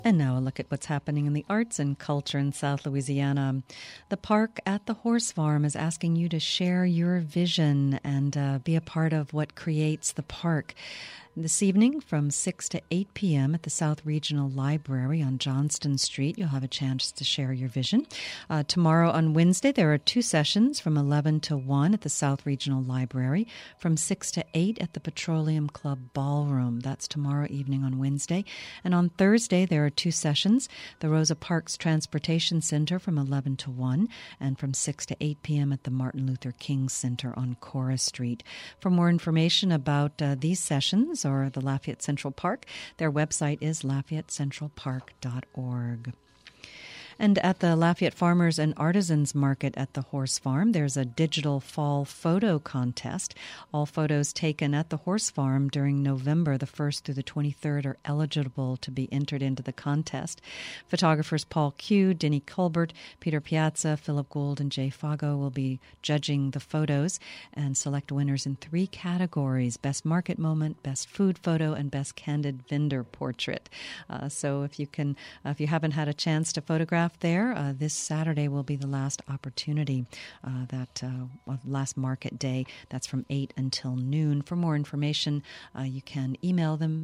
And now a look at what's happening in the arts and culture in South Louisiana. The park at the Horse Farm is asking you to share your vision and be a part of what creates the park. This evening from 6 to 8 p.m. at the South Regional Library on Johnston Street, you'll have a chance to share your vision. Tomorrow on Wednesday, there are 2 sessions from 11 to 1 at the South Regional Library, from 6 to 8 at the Petroleum Club Ballroom. That's tomorrow evening on Wednesday. And on Thursday, there are 2 sessions, the Rosa Parks Transportation Center from 11 to 1 and from 6 to 8 p.m. at the Martin Luther King Center on Cora Street. For more information about these sessions, or the Lafayette Central Park, their website is LafayetteCentralPark.org. And at the Lafayette Farmers and Artisans Market at the Horse Farm, there's a digital fall photo contest. All photos taken at the Horse Farm during November the 1st through the 23rd are eligible to be entered into the contest. Photographers Paul Q, Denny Colbert, Peter Piazza, Philip Gould, and Jay Fago will be judging the photos and select winners in 3 categories: Best Market Moment, Best Food Photo, and Best Candid Vendor Portrait. So if you haven't had a chance to photograph there, this Saturday will be the last opportunity, last market day. That's from 8 until noon. For more information, you can email them,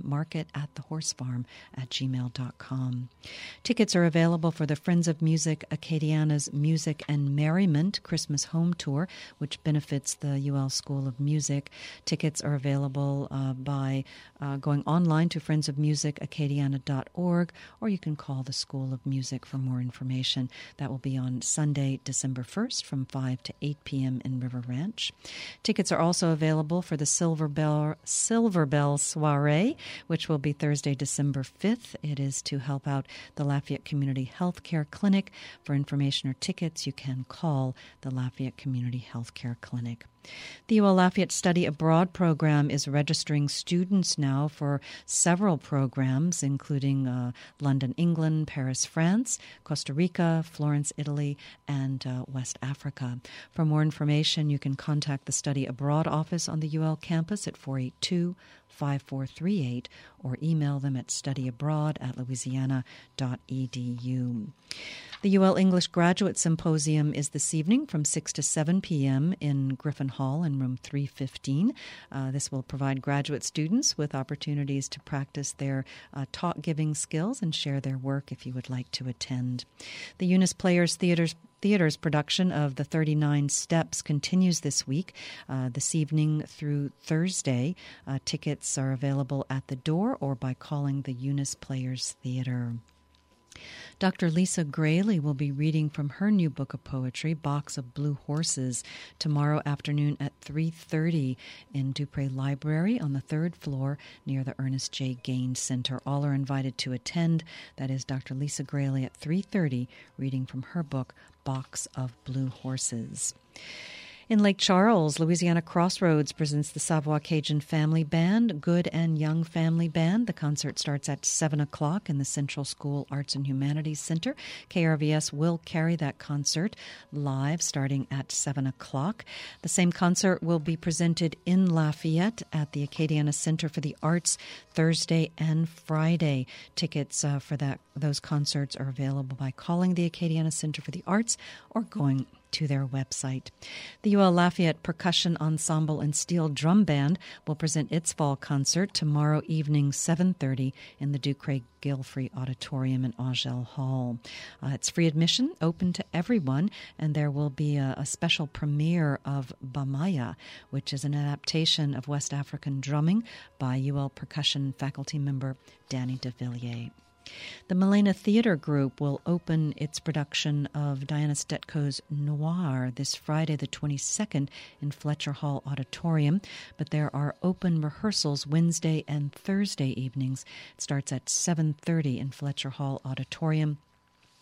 market@thehorsefarm@gmail.com. Tickets are available for the Friends of Music Acadiana's Music and Merriment Christmas Home Tour, which benefits the UL School of Music. Tickets are available by going online to friendsofmusicacadiana.org, or you can call the School of Music for more information. That will be on Sunday, December 1st from 5 to 8 p.m. in River Ranch. Tickets are also available for the Silver Bell Soiree, which will be Thursday, December 5th. It is to help out the Lafayette Community Health Care Clinic. For information or tickets, you can call the Lafayette Community Health Care Clinic. The UL Lafayette Study Abroad program is registering students now for several programs, including London, England, Paris, France, Costa Rica, Florence, Italy, and West Africa. For more information, you can contact the Study Abroad office on the UL campus at 482-5438 or email them at studyabroad@louisiana.edu. The UL English Graduate Symposium is this evening from 6 to 7 p.m. in Griffin Hall in room 315. This will provide graduate students with opportunities to practice their talk-giving skills and share their work if you would like to attend. The Eunice Players Theater's production of The 39 Steps continues this week, this evening through Thursday. Tickets are available at the door or by calling the Eunice Players Theater. Dr. Lisa Grayley will be reading from her new book of poetry, Box of Blue Horses, tomorrow afternoon at 3:30 in Dupree Library on the 3rd floor near the Ernest J. Gaines Center. All are invited to attend. That is Dr. Lisa Grayley at 3:30, reading from her book, Box of Blue Horses. In Lake Charles, Louisiana Crossroads presents the Savoie Cajun Family Band, Good and Young Family Band. The concert starts at 7 o'clock in the Central School Arts and Humanities Center. KRVS will carry that concert live starting at 7 o'clock. The same concert will be presented in Lafayette at the Acadiana Center for the Arts Thursday and Friday. Tickets for those concerts are available by calling the Acadiana Center for the Arts or going to their website. The UL Lafayette Percussion Ensemble and Steel Drum Band will present its fall concert tomorrow evening, 7:30, in the Ducray Gilfrey Auditorium in Augel Hall. It's free admission, open to everyone, and there will be a special premiere of Bamaya, which is an adaptation of West African drumming by UL percussion faculty member Danny DeVilliers. The Milena Theater Group will open its production of Diana Stetko's Noir this Friday the 22nd in Fletcher Hall Auditorium, but there are open rehearsals Wednesday and Thursday evenings. It starts at 7:30 in Fletcher Hall Auditorium.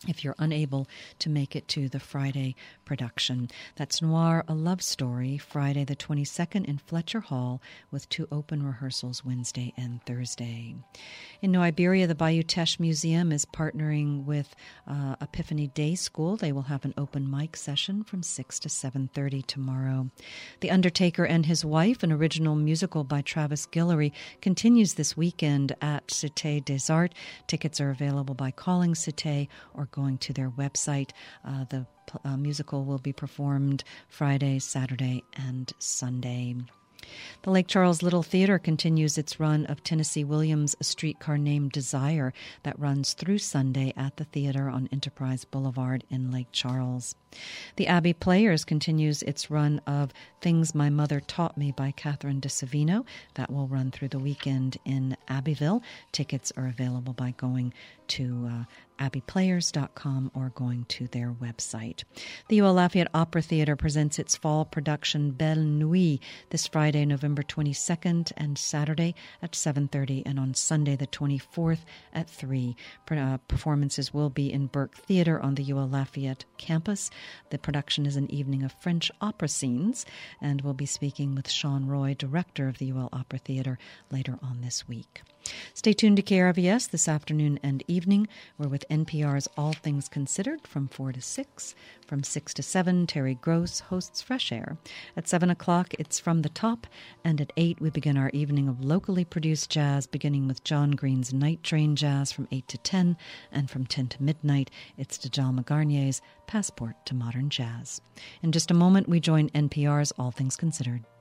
if you're unable to make it to the Friday production. That's Noir, A Love Story, Friday the 22nd in Fletcher Hall, with 2 open rehearsals Wednesday and Thursday. In New Iberia, the Bayou Teche Museum is partnering with Epiphany Day School. They will have an open mic session from 6 to 7:30 tomorrow. The Undertaker and His Wife, an original musical by Travis Guillory, continues this weekend at Cité des Arts. Tickets are available by calling Cité or going to their website. The musical will be performed Friday, Saturday, and Sunday. The Lake Charles Little Theater continues its run of Tennessee Williams' A Streetcar Named Desire that runs through Sunday at the theater on Enterprise Boulevard in Lake Charles. The Abbey Players continues its run of Things My Mother Taught Me by Catherine de Savino. That will run through the weekend in Abbeville. Tickets are available by going to abbeyplayers.com or going to their website. The UL Lafayette Opera Theater presents its fall production Belle Nuit this Friday, November 22nd, and Saturday at 7:30, and on Sunday the 24th at 3. Performances will be in Burke Theater on the UL Lafayette campus. The production is an evening of French opera scenes, and we'll be speaking with Sean Roy, director of the UL Opera Theater, later on this week. Stay tuned to KRVS this afternoon and evening. We're with NPR's All Things Considered from 4 to 6. From 6 to 7, Terry Gross hosts Fresh Air. At 7 o'clock, it's From the Top. And at 8, we begin our evening of locally produced jazz, beginning with John Green's Night Train Jazz from 8 to 10. And from 10 to midnight, it's Djalma Garnier's Passport to Modern Jazz. In just a moment, we join NPR's All Things Considered.